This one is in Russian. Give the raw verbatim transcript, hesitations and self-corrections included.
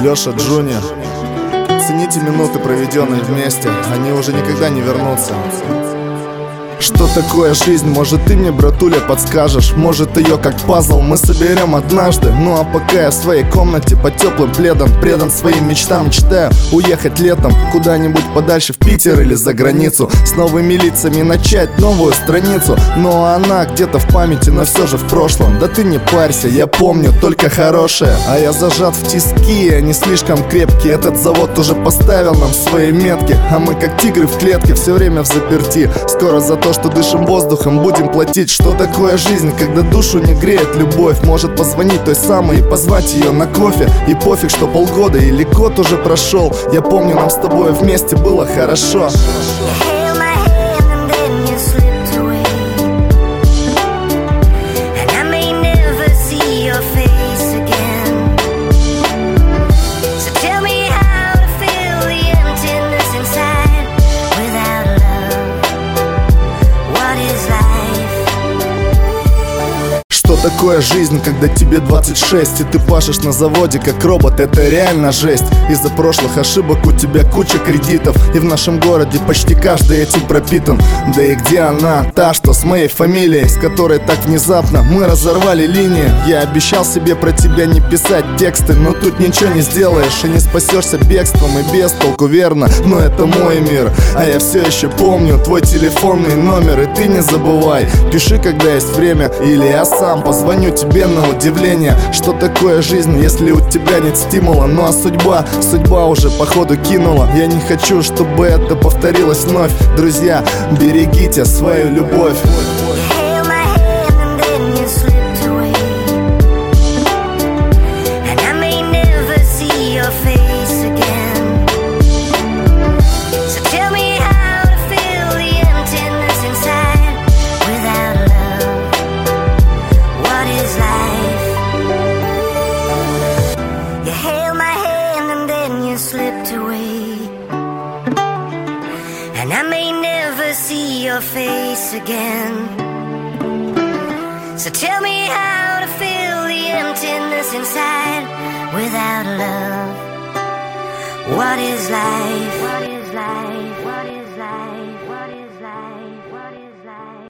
Леша Джуниор. Цените минуты, проведенные вместе, они уже никогда не вернутся. Что такое жизнь, может ты мне, братуля, подскажешь? Может ее как пазл мы соберем однажды. Ну а пока я в своей комнате под теплым пледом предан своим мечтам, мечтаю уехать летом куда-нибудь подальше, в Питер или за границу, с новыми лицами начать новую страницу. Но она где-то в памяти, но все же в прошлом. Да ты не парься, я помню только хорошее, а я зажат в тиски, они слишком крепкие. Этот завод уже поставил нам свои метки, а мы как тигры в клетке все время в заперти. Скоро за то, что дышим воздухом, будем платить. Что такое жизнь, когда душу не греет любовь? Может позвонить той самой и позвать ее на кофе. И пофиг, что полгода или год уже прошел. Я помню, нам с тобой вместе было хорошо. Что такое жизнь, когда тебе двадцать шесть и ты пашешь на заводе как робот? Это реально жесть. Из-за прошлых ошибок у тебя куча кредитов, и в нашем городе почти каждый этим пропитан. Да и где она, та, что с моей фамилией, с которой так внезапно мы разорвали линии? Я обещал себе про тебя не писать тексты, но тут ничего не сделаешь и не спасешься бегством, и без толку, верно, но это мой мир. А я все еще помню твой телефонный номер, и ты не забывай, пиши, когда есть время, или я сам позвоню тебе на удивление. Что такое жизнь, если у тебя нет стимула? Ну а судьба, судьба уже походу кинула. Я не хочу, чтобы это повторилось вновь. Друзья, берегите свою любовь. And I may never see your face again. So tell me how to fill the emptiness inside without love. What is life? What is life? What is